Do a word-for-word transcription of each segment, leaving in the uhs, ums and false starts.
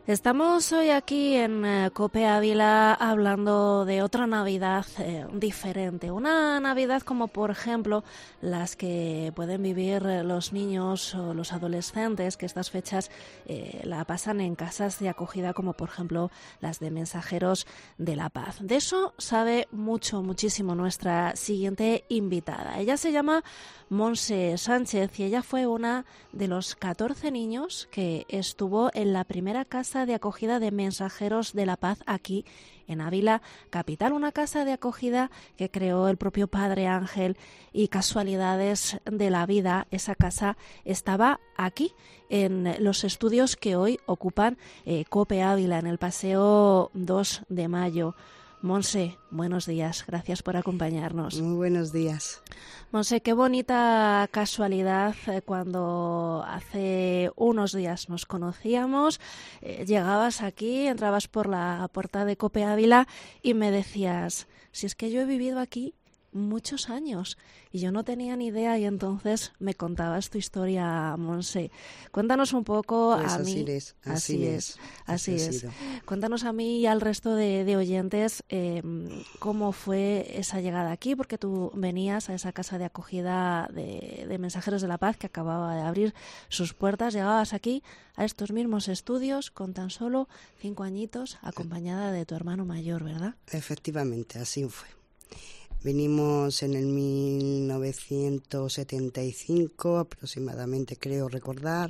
Estamos hoy aquí en eh, COPE Ávila hablando de otra Navidad eh, diferente. Una Navidad como, por ejemplo, las que pueden vivir los niños o los adolescentes, que estas fechas eh, la pasan en casas de acogida, como por ejemplo las de Mensajeros de la Paz. De eso sabe mucho, muchísimo nuestra siguiente invitada. Ella se llama Montse Sánchez y ella fue una de los catorce niños que estuvo en la primera casa de acogida de Mensajeros de la Paz aquí en Ávila capital, una casa de acogida que creó el propio Padre Ángel, y casualidades de la vida, esa casa estaba aquí en los estudios que hoy ocupan eh, COPE Ávila en el Paseo dos de Mayo. Montse, buenos días, gracias por acompañarnos. Muy buenos días. Montse, qué bonita casualidad eh, cuando hace unos días nos conocíamos, eh, llegabas aquí, entrabas por la puerta de COPE Ávila y me decías, si es que yo he vivido aquí muchos años y yo no tenía ni idea, y entonces me contabas tu historia, Montse. Cuéntanos un poco pues a así mí. Es, así, así es, es, así así es. Cuéntanos a mí y al resto de, de oyentes eh, cómo fue esa llegada aquí, porque tú venías a esa casa de acogida de, de Mensajeros de la Paz que acababa de abrir sus puertas. Llegabas aquí a estos mismos estudios con tan solo cinco añitos, acompañada de tu hermano mayor, ¿verdad? Efectivamente, así fue. Venimos en el mil novecientos setenta y cinco aproximadamente, creo recordar,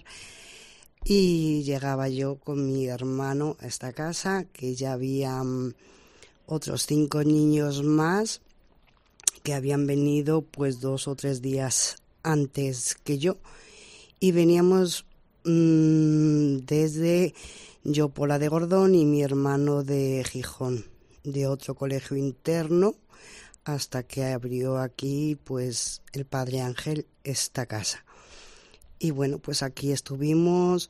y llegaba yo con mi hermano a esta casa, que ya había um, otros cinco niños más que habían venido pues dos o tres días antes que yo, y veníamos mmm, desde Yopola de Gordón y mi hermano de Gijón, de otro colegio interno, hasta que abrió aquí pues el Padre Ángel esta casa. Y bueno, pues aquí estuvimos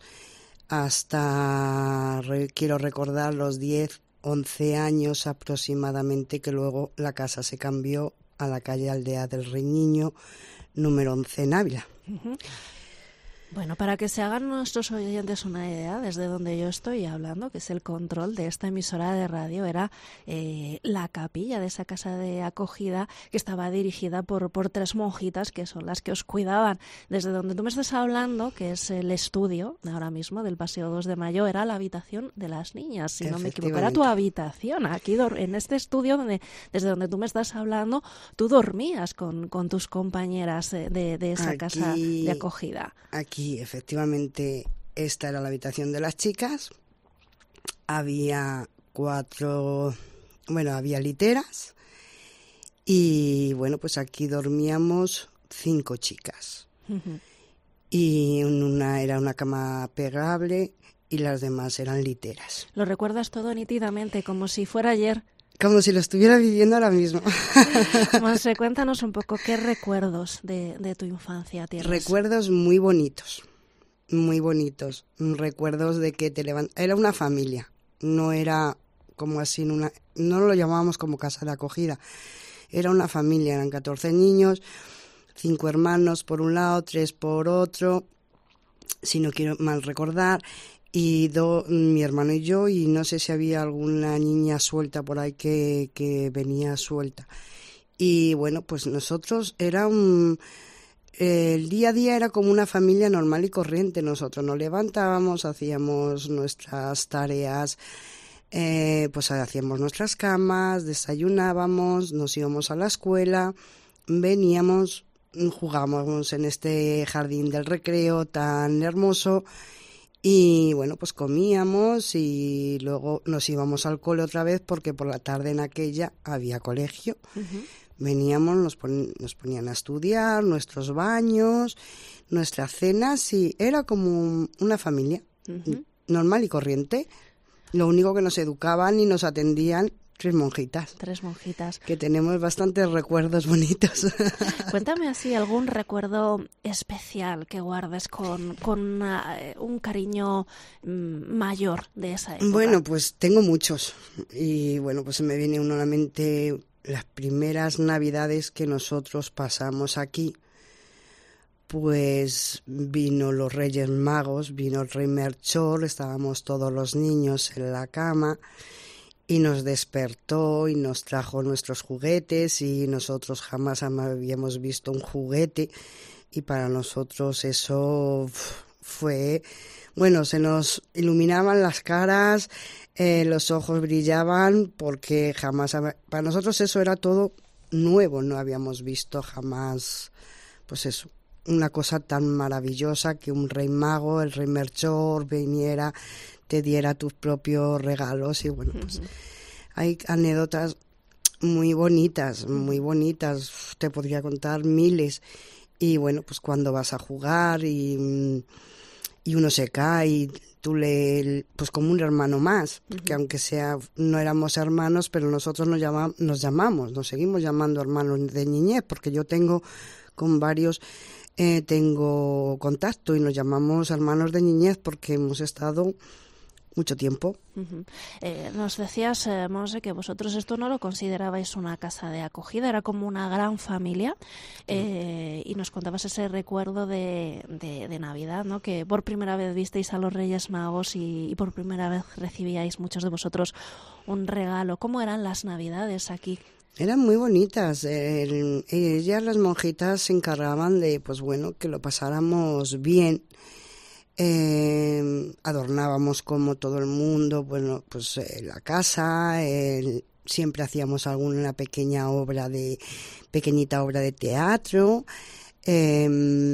hasta, re, quiero recordar, los diez, once años aproximadamente, que luego la casa se cambió a la calle Aldea del Rey Niño, número once en Ávila. Uh-huh. Bueno, para que se hagan nuestros oyentes una idea, desde donde yo estoy hablando, que es el control de esta emisora de radio, era eh, la capilla de esa casa de acogida, que estaba dirigida por, por tres monjitas, que son las que os cuidaban. Desde donde tú me estás hablando, que es el estudio ahora mismo del Paseo dos de Mayo, era la habitación de las niñas, si no me equivoco. Era tu habitación, aquí en este estudio, donde, desde donde tú me estás hablando, tú dormías con, con tus compañeras de, de, de esa aquí, casa de acogida. Aquí Y efectivamente esta era la habitación de las chicas. Había cuatro, bueno, había literas, y bueno, pues aquí dormíamos cinco chicas. Uh-huh. Y una era una cama plegable y las demás eran literas. Lo recuerdas todo nítidamente, como si fuera ayer. Como si lo estuviera viviendo ahora mismo. Montse, cuéntanos un poco qué recuerdos de, de tu infancia tienes. Recuerdos muy bonitos, muy bonitos. Recuerdos de que te levantas. Era una familia, no era como así, en una, no lo llamábamos como casa de acogida. Era una familia, eran catorce niños, cinco hermanos por un lado, tres por otro, si no quiero mal recordar. Y do, mi hermano y yo, y no sé si había alguna niña suelta por ahí que, que venía suelta. Y bueno, pues nosotros era un... El día a día era como una familia normal y corriente. Nosotros nos levantábamos, hacíamos nuestras tareas, eh, pues hacíamos nuestras camas, desayunábamos, nos íbamos a la escuela, veníamos, jugábamos en este jardín del recreo tan hermoso. Y bueno, pues comíamos y luego nos íbamos al cole otra vez, porque por la tarde en aquella había colegio. Uh-huh. Veníamos, nos, pon- nos ponían a estudiar, nuestros baños, nuestras cenas, y era como una familia uh-huh. normal y corriente. Lo único que nos educaban y nos atendían tres monjitas. Tres monjitas. Que tenemos bastantes recuerdos bonitos. Cuéntame así algún recuerdo especial que guardes con, con uh, un cariño um, mayor de esa época. Bueno, pues tengo muchos. Y bueno, pues se me viene uno a la mente las primeras Navidades que nosotros pasamos aquí. pues vino los Reyes Magos, vino el Rey Melchor, estábamos todos los niños en la cama y nos despertó y nos trajo nuestros juguetes y nosotros jamás habíamos visto un juguete y para nosotros eso fue, bueno, se nos iluminaban las caras, eh, los ojos brillaban porque jamás, para nosotros eso era todo nuevo, no habíamos visto jamás, pues eso, una cosa tan maravillosa que un rey mago, el Rey Melchor, viniera, te diera tus propios regalos y bueno, pues uh-huh. hay anécdotas muy bonitas, muy bonitas, te podría contar miles y bueno, pues cuando vas a jugar y, y uno se cae y tú le, pues como un hermano más, porque uh-huh. aunque sea, no éramos hermanos, pero nosotros nos, llama, nos llamamos, nos seguimos llamando hermanos de niñez, porque yo tengo con varios... Eh, tengo contacto y nos llamamos hermanos de niñez porque hemos estado mucho tiempo. Uh-huh. Eh, nos decías, eh, Monse, que vosotros esto no lo considerabais una casa de acogida, era como una gran familia eh, uh-huh. y nos contabas ese recuerdo de, de, de Navidad, ¿no? Que por primera vez visteis a los Reyes Magos y, y por primera vez recibíais muchos de vosotros un regalo. ¿Cómo eran las Navidades aquí? Eran muy bonitas. El, ellas, las monjitas, se encargaban de, pues bueno, que lo pasáramos bien. Eh, adornábamos como todo el mundo, bueno, pues eh, la casa. Eh, siempre hacíamos alguna pequeña obra de, pequeñita obra de teatro. Eh,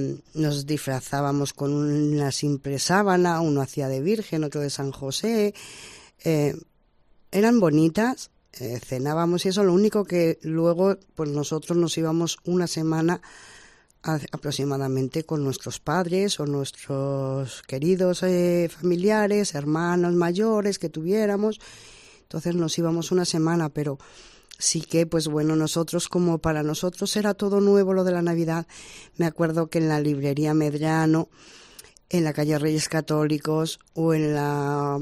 nos disfrazábamos con una simple sábana, uno hacía de Virgen, otro de San José. Eh, eran bonitas. Eh, cenábamos y eso, lo único que luego pues nosotros nos íbamos una semana a, aproximadamente con nuestros padres o nuestros queridos eh, familiares, hermanos mayores que tuviéramos, entonces nos íbamos una semana, pero sí que pues bueno, nosotros como para nosotros era todo nuevo lo de la Navidad. Me acuerdo que en la librería Medrano, en la calle Reyes Católicos o en la...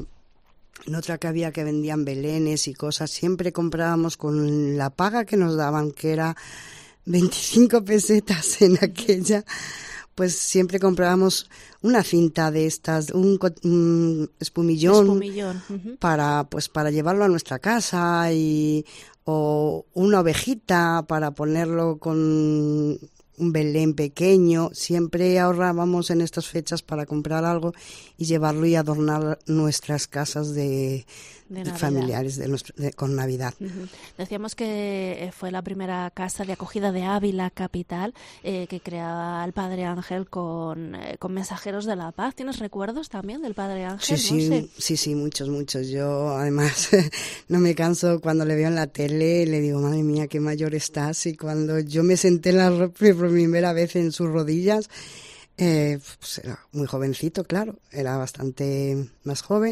en otra que había que vendían belenes y cosas, siempre comprábamos con la paga que nos daban, que era veinticinco pesetas en aquella, pues siempre comprábamos una cinta de estas, un, un espumillón, espumillón. Uh-huh. para pues para llevarlo a nuestra casa y o una ovejita para ponerlo con un Belén pequeño. Siempre ahorrábamos en estas fechas para comprar algo y llevarlo y adornar nuestras casas de, de familiares de nuestro, de, con Navidad. Uh-huh. Decíamos que fue la primera casa de acogida de Ávila capital eh, que creaba el Padre Ángel con, eh, con mensajeros de la paz. ¿Tienes recuerdos también del Padre Ángel? Sí, sí, no sé. sí, sí, muchos, muchos. Yo además no me canso cuando le veo en la tele, le digo, madre mía, qué mayor estás. Y cuando yo me senté en la por primera vez en sus rodillas, eh, pues era muy jovencito, claro, era bastante más joven.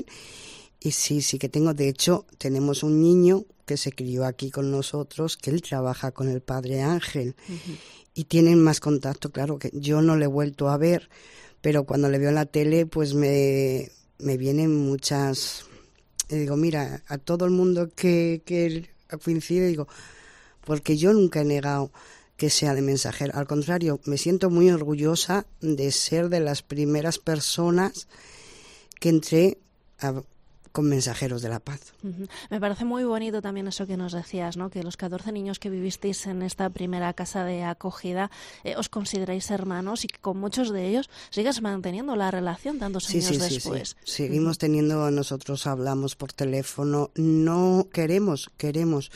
Y sí, sí que tengo, de hecho, tenemos un niño que se crió aquí con nosotros, que él trabaja con el Padre Ángel. Uh-huh. Y tienen más contacto, claro, que yo no le he vuelto a ver, pero cuando le veo en la tele, pues me, me vienen muchas... Y digo, mira, a todo el mundo que, que coincide, digo, porque yo nunca he negado que sea de mensajero. Al contrario, me siento muy orgullosa de ser de las primeras personas que entré a, con mensajeros de la paz. Uh-huh. Me parece muy bonito también eso que nos decías, ¿no? Que los catorce niños que vivisteis en esta primera casa de acogida eh, os consideráis hermanos y que con muchos de ellos sigues manteniendo la relación tantos sí, años sí, después. Sí, sí. Seguimos uh-huh. teniendo, nosotros hablamos por teléfono, no queremos, queremos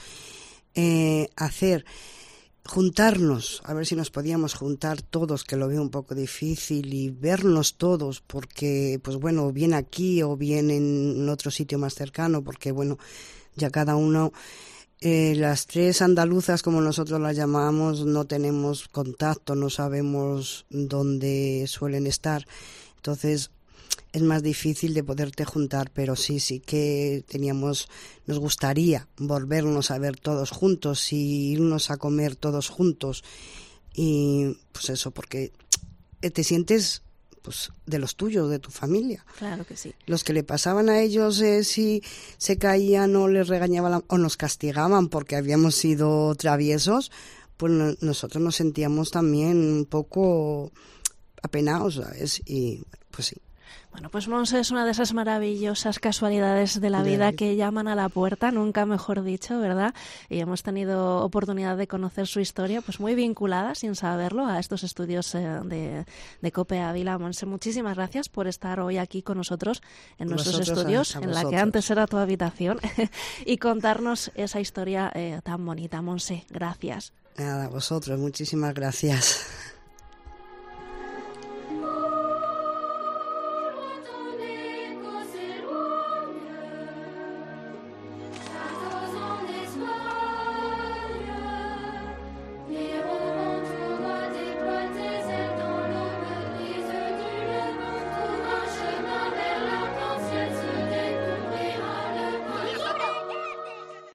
eh, hacer... juntarnos, a ver si nos podíamos juntar todos, que lo veo un poco difícil, y vernos todos, porque, pues bueno, bien aquí o bien en otro sitio más cercano, porque bueno, ya cada uno, eh, las tres andaluzas, como nosotros las llamamos, no tenemos contacto, no sabemos dónde suelen estar, entonces es más difícil de poderte juntar, pero sí, sí que teníamos, nos gustaría volvernos a ver todos juntos y irnos a comer todos juntos. Y pues eso, porque te sientes pues de los tuyos, de tu familia. Claro que sí. Los que le pasaban a ellos, eh, si se caían o les regañaban o nos castigaban porque habíamos sido traviesos, pues no, nosotros nos sentíamos también un poco... apenados, ¿sabes? Y pues sí. Bueno, pues Montse es una de esas maravillosas casualidades de la vida que llaman a la puerta, nunca mejor dicho, ¿verdad? Y hemos tenido oportunidad de conocer su historia, pues muy vinculada, sin saberlo, a estos estudios eh, de, de COPE Ávila. Montse, muchísimas gracias por estar hoy aquí con nosotros en nuestros Vosotros, estudios, a, a en la que antes era tu habitación, y contarnos esa historia eh, tan bonita. Montse, gracias. Nada, vosotros, muchísimas gracias.